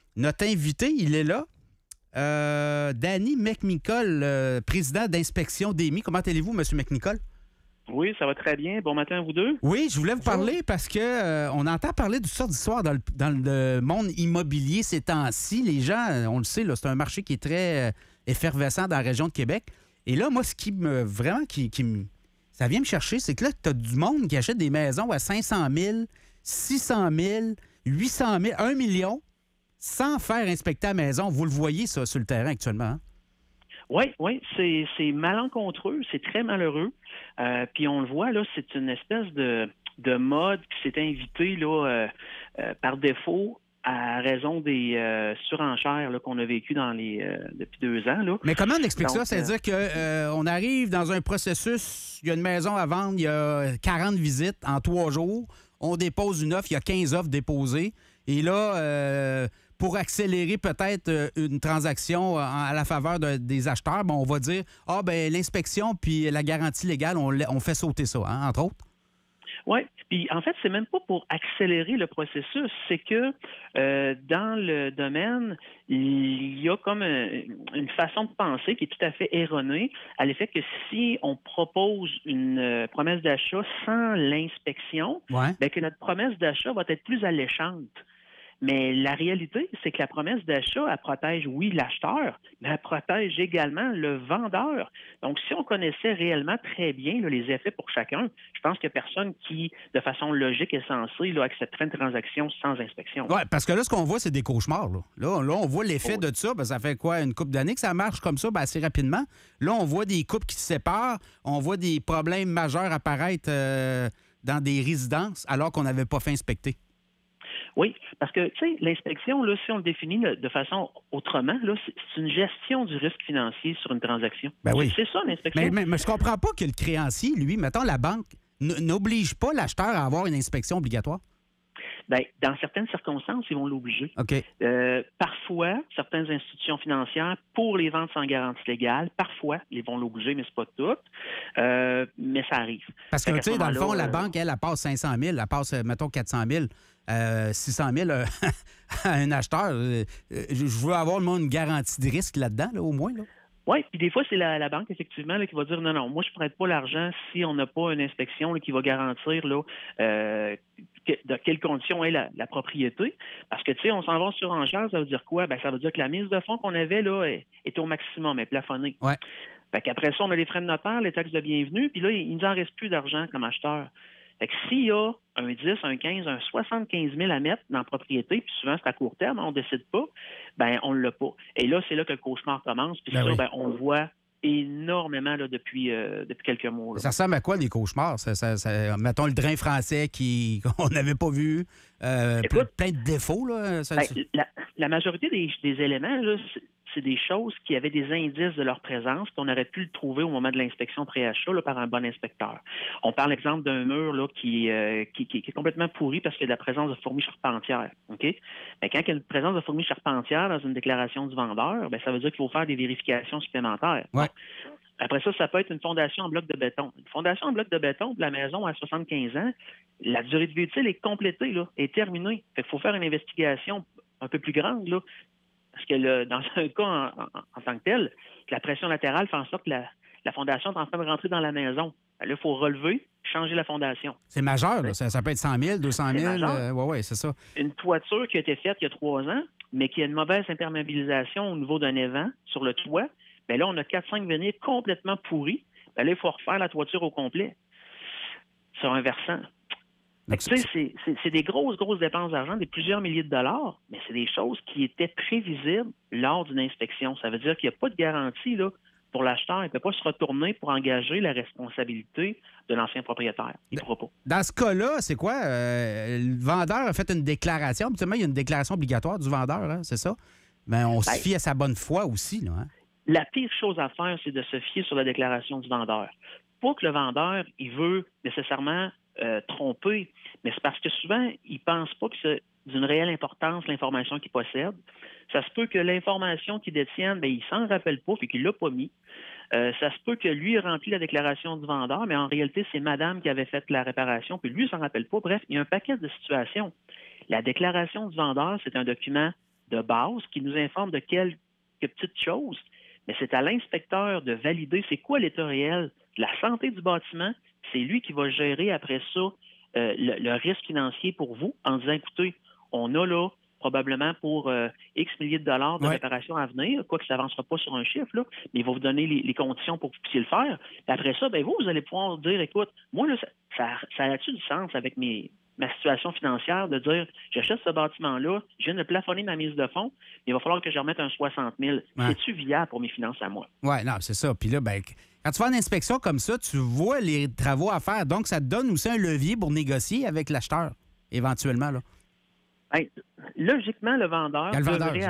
Notre invité, il est là. Danny McNicol, président d'Inspection DEMI. Comment allez-vous, M. McNicol? Oui, ça va très bien. Bon matin à vous deux. Oui, je voulais vous parler parce que on entend parler de toutes sortes d'histoires dans le monde immobilier ces temps-ci. Les gens, on le sait, là, c'est un marché qui est très effervescent dans la région de Québec. Et là, moi, ce qui me vraiment ça vient me chercher, c'est que là, tu as du monde qui achète des maisons à 500 000, 600 000, 800 000, 1 million, sans faire inspecter la maison. Vous le voyez, ça, sur le terrain actuellement, hein? Oui, c'est malencontreux, c'est très malheureux. Puis on le voit, là, c'est une espèce de mode qui s'est invité là, par défaut à raison des surenchères là, qu'on a vécues depuis 2 ans. Là. Mais comment on explique ça? Donc, C'est-à-dire qu'on arrive dans un processus, il y a une maison à vendre, il y a 40 visites en 3 jours, on dépose une offre, il y a 15 offres déposées, et là, pour accélérer peut-être une transaction à la faveur des acheteurs, on va dire, l'inspection puis la garantie légale, on fait sauter ça, hein, entre autres. Oui, puis en fait, c'est même pas pour accélérer le processus, c'est que dans le domaine, il y a comme une façon de penser qui est tout à fait erronée à l'effet que si on propose une promesse d'achat sans l'inspection, bien que notre promesse d'achat va être plus alléchante. Mais la réalité, c'est que la promesse d'achat, elle protège, oui, l'acheteur, mais elle protège également le vendeur. Donc, si on connaissait réellement très bien là, les effets pour chacun, je pense qu'il n'y a personne qui, de façon logique et sensée, là, accepterait une transaction sans inspection. Oui, parce que là, ce qu'on voit, c'est des cauchemars. Là, on voit l'effet de ça. Ça fait quoi, une couple d'années que ça marche comme ça, assez rapidement. Là, on voit des couples qui se séparent. On voit des problèmes majeurs apparaître dans des résidences alors qu'on n'avait pas fait inspecter. Oui, parce que, tu sais, l'inspection, là, si on le définit de façon autrement, là, c'est une gestion du risque financier sur une transaction. Ben oui. C'est ça, l'inspection. Mais je comprends pas que le créancier, lui, mettons la banque, n'oblige pas l'acheteur à avoir une inspection obligatoire. Bien, dans certaines circonstances, ils vont l'obliger. OK. Parfois, certaines institutions financières, pour les ventes sans garantie légale, parfois, ils vont l'obliger, mais c'est pas toutes. Mais ça arrive. Parce que, tu sais, dans le fond, la banque, elle passe 500 000, elle passe, mettons, 400 000, 600 000 à un acheteur. Je veux avoir, moi, une garantie de risque là-dedans, là, au moins, là. Oui, puis des fois, c'est la banque, effectivement, là, qui va dire non, moi, je ne prête pas l'argent si on n'a pas une inspection là, qui va garantir là, de quelles conditions est la propriété. Parce que, tu sais, on s'en va sur enchère, ça veut dire quoi? Ben, ça veut dire que la mise de fonds qu'on avait là est au maximum, est plafonnée. Ouais. Fait qu'après ça, on a les frais de notaire, les taxes de bienvenue, puis là, il nous en reste plus d'argent comme acheteur. Fait que s'il y a un 10, un 15, un 75 000 à mettre dans la propriété, puis souvent c'est à court terme, on décide pas, ben on l'a pas. Et là, c'est là que le cauchemar commence, puis ça, on le voit énormément là, depuis quelques mois. Là. Ça ressemble à quoi, les cauchemars? Mettons le drain français qu'on n'avait pas vu, Écoute, plein de défauts. Là, la majorité des éléments, là, c'est des choses qui avaient des indices de leur présence qu'on aurait pu le trouver au moment de l'inspection pré-achat là, par un bon inspecteur. On parle, exemple, d'un mur là, qui est complètement pourri parce qu'il y a de la présence de fourmis charpentières. OK? Mais quand il y a une présence de fourmis charpentières dans une déclaration du vendeur, ben, ça veut dire qu'il faut faire des vérifications supplémentaires. Ouais. Après ça, ça peut être une fondation en bloc de béton. Une fondation en bloc de béton de la maison à 75 ans, la durée de vie utile est complétée, là, est terminée. Fait qu'il faut faire une investigation un peu plus grande, là. Parce que dans un cas en tant que tel, la pression latérale fait en sorte que la fondation est en train de rentrer dans la maison. Là, il faut relever, changer la fondation. C'est majeur, là. Ça peut être 100 000, 200 000. Oui, c'est ça. Une toiture qui a été faite il y a 3 ans, mais qui a une mauvaise imperméabilisation au niveau d'un évent sur le toit, bien là, on a 4-5 vinyles complètement pourris. Bien là, il faut refaire la toiture au complet sur un versant. Tu sais, c'est des grosses dépenses d'argent, des plusieurs milliers de dollars, mais c'est des choses qui étaient prévisibles lors d'une inspection. Ça veut dire qu'il n'y a pas de garantie là, pour l'acheteur. Il ne peut pas se retourner pour engager la responsabilité de l'ancien propriétaire. Il ne pourra pas. Dans ce cas-là, c'est quoi? Le vendeur a fait une déclaration. Habituellement, il y a une déclaration obligatoire du vendeur, hein, c'est ça? Mais on se fie à sa bonne foi aussi, là, hein? La pire chose à faire, c'est de se fier sur la déclaration du vendeur. Pas que le vendeur, il veut nécessairement tromper, mais c'est parce que souvent, il ne pense pas que c'est d'une réelle importance l'information qu'il possède. Ça se peut que l'information qu'il détienne, il s'en rappelle pas, fait qu'il l'a pas mis. Ça se peut que lui ait rempli la déclaration du vendeur, mais en réalité, c'est madame qui avait fait la réparation, puis lui, il s'en rappelle pas. Bref, il y a un paquet de situations. La déclaration du vendeur, c'est un document de base qui nous informe de quelques petites choses, mais c'est à l'inspecteur de valider c'est quoi l'état réel de la santé du bâtiment. C'est lui qui va gérer après ça le risque financier pour vous en disant, écoutez, on a là probablement pour X milliers de dollars de réparation à venir, quoique ça n'avancera pas sur un chiffre, là, mais il va vous donner les conditions pour que vous puissiez le faire. Puis après ça, ben vous allez pouvoir dire, écoute, moi, là, ça a-tu du sens avec ma situation financière de dire, j'achète ce bâtiment-là, je viens de plafonner ma mise de fonds, il va falloir que je remette un 60 000. C'est-tu viable pour mes finances à moi? Oui, non, c'est ça. Puis là, ben, quand tu fais une inspection comme ça, tu vois les travaux à faire. Donc, ça te donne aussi un levier pour négocier avec l'acheteur, éventuellement, là. Bien, logiquement, le vendeur devrait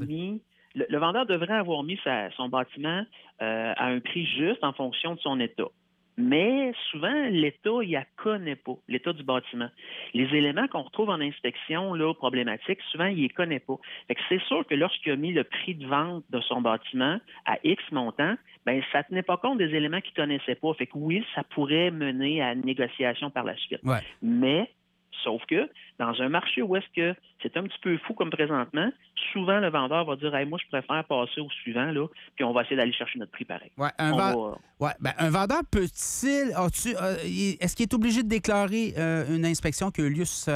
avoir mis son bâtiment à un prix juste en fonction de son état. Mais souvent, l'État, il ne connaît pas, l'état du bâtiment. Les éléments qu'on retrouve en inspection là, problématiques, souvent, il ne les connaît pas. Fait que c'est sûr que lorsqu'il a mis le prix de vente de son bâtiment à X montant, bien, ça ne tenait pas compte des éléments qu'il ne connaissait pas. Fait que oui, ça pourrait mener à une négociation par la suite. Ouais. Mais sauf que dans un marché où est-ce que c'est un petit peu fou comme présentement, souvent le vendeur va dire hey, moi, je préfère passer au suivant, là, puis on va essayer d'aller chercher notre prix pareil. Ouais, un vendeur peut-il. Est-ce qu'il est obligé de déclarer une inspection qui a eu lieu sur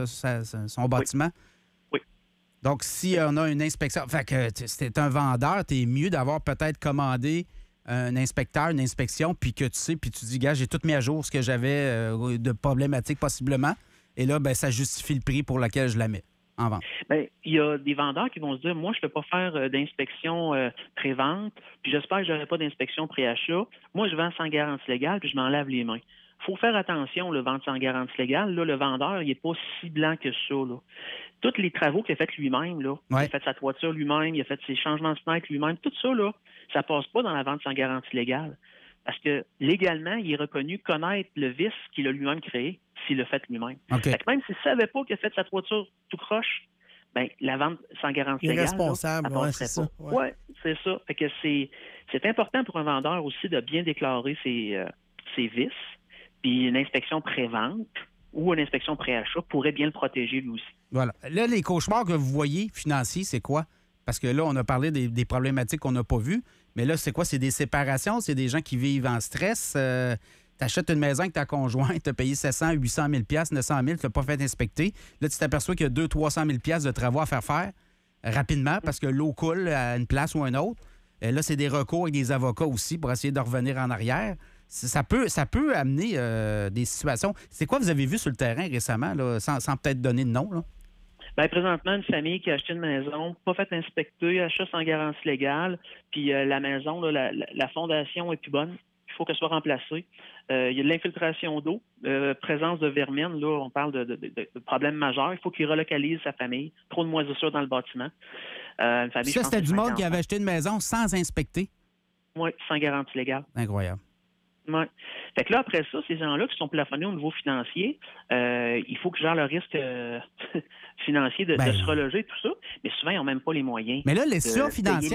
son bâtiment? Oui. Donc, si on a une inspection. Fait que c'est un vendeur, t'es mieux d'avoir peut-être commandé un inspecteur, une inspection, puis que tu sais, puis tu dis, gars, j'ai tout mis à jour ce que j'avais de problématique possiblement. Et là, ben, ça justifie le prix pour lequel je la mets en vente. Bien, il y a des vendeurs qui vont se dire, moi, je ne peux pas faire d'inspection pré-vente, puis j'espère que je n'aurai pas d'inspection pré-achat. Moi, je vends sans garantie légale, puis je m'en lave les mains. Il faut faire attention, le vendre sans garantie légale. Là, le vendeur, il n'est pas si blanc que ça. Là. Tous les travaux qu'il a fait lui-même, là, il a fait sa toiture lui-même, il a fait ses changements de fenêtre lui-même, tout ça, là, ça ne passe pas dans la vente sans garantie légale. Parce que légalement, il est reconnu connaître le vice qu'il a lui-même créé s'il l'a fait lui-même. Okay. Fait que même s'il ne savait pas qu'il a fait sa toiture tout croche, ben, la vente sans garantie légale, irresponsable, là, ça passerait pas. Oui, c'est ça. Fait que c'est important pour un vendeur aussi de bien déclarer ses vices. Puis une inspection pré-vente ou une inspection pré-achat pourrait bien le protéger lui aussi. Voilà. Là, les cauchemars que vous voyez financiers, c'est quoi? Parce que là, on a parlé des problématiques qu'on n'a pas vues. Mais là, c'est quoi? C'est des séparations? C'est des gens qui vivent en stress? Tu achètes une maison avec ta conjointe, tu as payé 700, 800 000 900 000, tu n'as pas fait inspecter. Là, tu t'aperçois qu'il y a 200 300 000 de travaux à faire rapidement parce que l'eau coule à une place ou à une autre. Et là, c'est des recours avec des avocats aussi pour essayer de revenir en arrière. Ça peut amener des situations. C'est quoi vous avez vu sur le terrain récemment, là, sans peut-être donner de nom? Là? Bien, présentement, une famille qui a acheté une maison, pas fait inspecter, achat sans garantie légale, puis la maison, là, la fondation est plus bonne. Il faut qu'elle soit remplacée. Il y a de l'infiltration d'eau, présence de vermine. Là, on parle de problèmes majeurs. Il faut qu'il relocalise sa famille. Trop de moisissures dans le bâtiment. Une famille, ça, c'était du monde qui avait acheté une maison sans inspecter? Oui, sans garantie légale. Incroyable. Oui. Fait que là, après ça, ces gens-là qui sont plafonnés au niveau financier, il faut que gèrent le risque financier de se reloger, tout ça. Mais souvent, ils n'ont même pas les moyens. Mais là, l'institution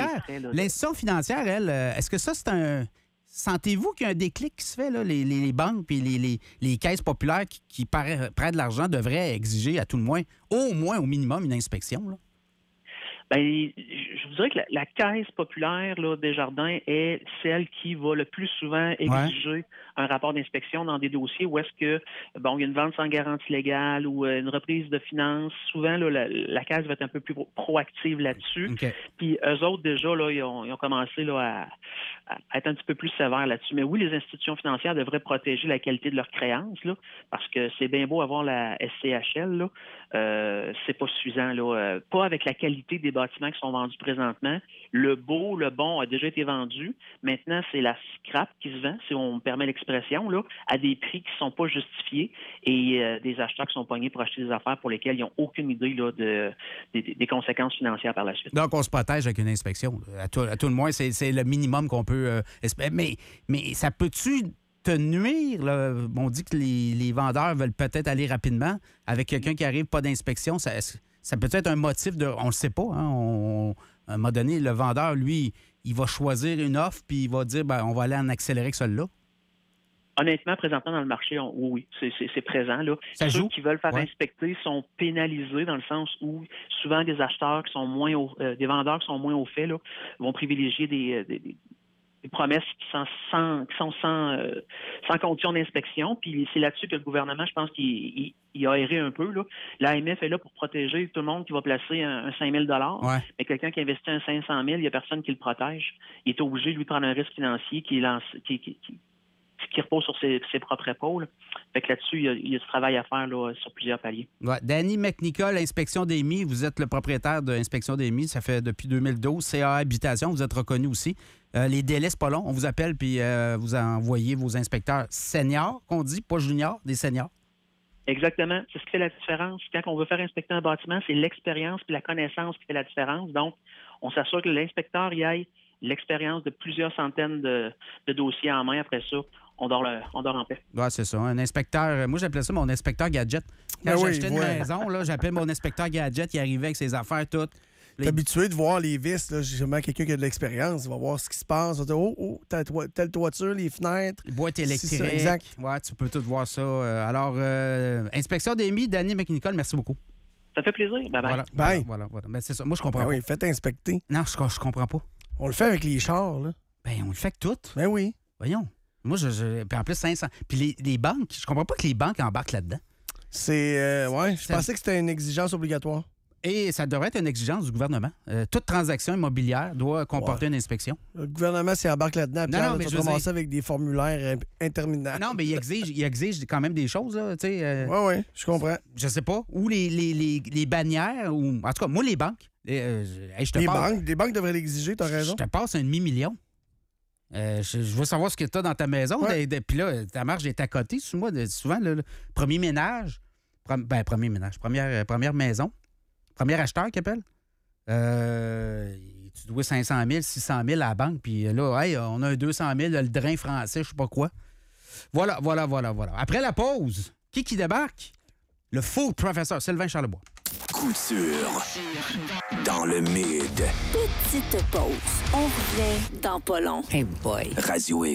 financière, elle, est-ce que ça, c'est un... Sentez-vous qu'il y a un déclic qui se fait, là? Les banques et les caisses populaires qui prêtent de l'argent devraient exiger, à tout le moins, au minimum, une inspection, là? Bien, je vous dirais que la caisse populaire là, Desjardins est celle qui va le plus souvent exiger un rapport d'inspection dans des dossiers où est-ce que, bon, il y a une vente sans garantie légale ou une reprise de finances. Souvent, là, la caisse va être un peu plus proactive là-dessus. Okay. Puis eux autres, déjà, là, ils ont commencé là, à être un petit peu plus sévères là-dessus. Mais oui, les institutions financières devraient protéger la qualité de leurs créances, là, parce que c'est bien beau avoir la SCHL, là. C'est pas suffisant, là. Pas avec la qualité des bâtiments qui sont vendus présentement. Le beau, le bon a déjà été vendu. Maintenant, c'est la scrap qui se vend, si on me permet l'expression, là, à des prix qui ne sont pas justifiés et des acheteurs qui sont pognés pour acheter des affaires pour lesquelles ils n'ont aucune idée là, des conséquences financières par la suite. Donc, on se protège avec une inspection. À tout le moins, c'est le minimum qu'on peut espérer. Mais ça peut-tu te nuire? Là? On dit que les vendeurs veulent peut-être aller rapidement. Avec quelqu'un qui arrive pas d'inspection, ça peut être un motif de... On ne le sait pas. Hein? À un moment donné, le vendeur, lui, il va choisir une offre puis il va dire on va aller en accélérer que celle-là. Honnêtement, présentement dans le marché, oui, c'est présent. Là. Ça Ceux joue? qui veulent faire Ouais. inspecter sont pénalisés dans le sens où souvent des acheteurs qui sont moins des vendeurs qui sont moins au fait là, vont privilégier des promesses qui sont sans condition d'inspection. Puis c'est là-dessus que le gouvernement, je pense qu'il a erré un peu. Là. L'AMF est là pour protéger tout le monde qui va placer un 5 000 $. Ouais. Mais quelqu'un qui investit un 500 000, il n'y a personne qui le protège. Il est obligé de lui prendre un risque financier qui repose sur ses propres épaules. Fait que là-dessus, il y a du travail à faire là, sur plusieurs paliers. Ouais. Danny McNicol, Inspection des MI, vous êtes le propriétaire de Inspection des MI, ça fait depuis 2012. CA Habitation, vous êtes reconnu aussi. Les délais, c'est pas long. On vous appelle puis vous envoyez vos inspecteurs seniors, qu'on dit, pas juniors, des seniors. Exactement. C'est ce qui fait la différence. Quand on veut faire inspecter un bâtiment, c'est l'expérience et la connaissance qui fait la différence. Donc, on s'assure que l'inspecteur y aille l'expérience de plusieurs centaines de dossiers en main. Après ça, on dort en paix. Oui, c'est ça. Un inspecteur, moi j'appelais ça mon inspecteur gadget. Quand j'achetais une maison, là, j'appelais mon inspecteur gadget, il arrivait avec ses affaires toutes. T'es habitué de voir les vis, là, justement, quelqu'un qui a de l'expérience, il va voir ce qui se passe, il va dire, telle toiture, les fenêtres. Les boîtes électriques. C'est ça, exact. Ouais, tu peux tout voir ça. Alors, Inspection des MI, Danny McNicol, merci beaucoup. Ça fait plaisir. Bye-bye. Voilà. Ben, c'est ça. Moi, je comprends Ben pas. oui, faites inspecter. Non, je comprends pas. On le fait avec les chars, là. Ben, on le fait que tout. Ben oui. Voyons. Moi, puis en plus, 500. Puis les banques, je comprends pas que les banques embarquent là-dedans. C'est. Je pensais que c'était une exigence obligatoire. Et ça devrait être une exigence du gouvernement. Toute transaction immobilière doit comporter une inspection. Le gouvernement s'y embarque là-dedans. Pierre, mais tu je vas veux commencer dire- avec des formulaires interminables. Non, mais il exige quand même des choses, là. Tu sais, Oui, je comprends. je sais pas. Ou les bannières, ou. En tout cas, moi, les banques. Je te passe. Les banques devraient l'exiger, t'as raison. Je te passe un demi-million. Je veux savoir ce que tu as dans ta maison. Ouais. Puis là, ta marge est à côté. Souvent, le premier ménage. Premier ménage. Première maison. Premier acheteur qui appelle. Tu dois 500 000, 600 000 à la banque. Puis là, hey, on a un 200 000, le drain français, je sais pas quoi. Voilà. Après la pause, qui débarque? Le faux professeur Sylvain Charlebois. Couture dans le mid. Petite pause. On revient dans pas long. Radio